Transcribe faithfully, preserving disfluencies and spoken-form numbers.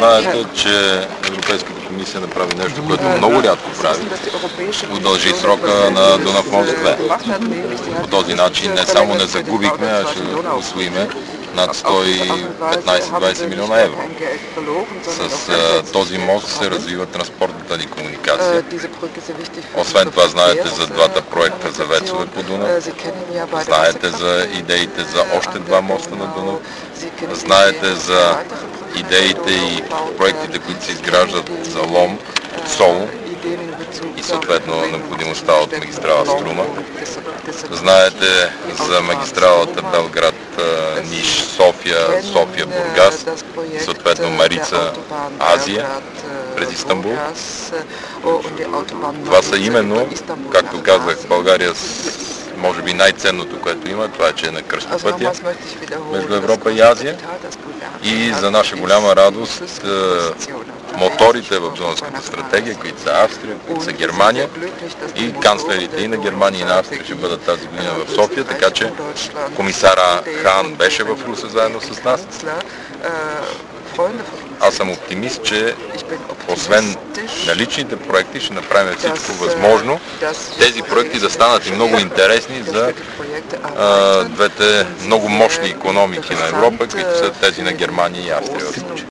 Знаете, че Европейската комисия направи нещо, което много рядко прави. Удължи срока на Дунав мост две. По този начин не само не загубихме, а ще усвоиме над сто и петнайсет до двайсет милиона евро. С а, този мост се развива транспортната ни комуникация. Освен това знаете за двата проекта за вецове по Дунав, знаете за идеите за още два моста на Дунав, знаете за идеите и проектите, които се изграждат за Лом, Солун и съответно необходимостта от магистрала Струма. Знаете за магистралата Белград-Ниш, София, София-Бургас и съответно Марица-Азия през Истанбул. Това са именно, както казах, България може би най-ценното, което има, това е, че е на кръстопътя между Европа и Азия. И за наша голяма радост, моторите в Дунавската стратегия, които са Австрия, които са Германия и канцлерите и на Германия и на Австрия ще бъдат тази година в София, така че комисара Хан беше в Русе заедно с нас. Аз съм оптимист, че освен наличните проекти ще направим всичко възможно тези проекти да станат и много интересни за а, двете много мощни икономики на Европа, които са тези на Германия и Австрия в случая.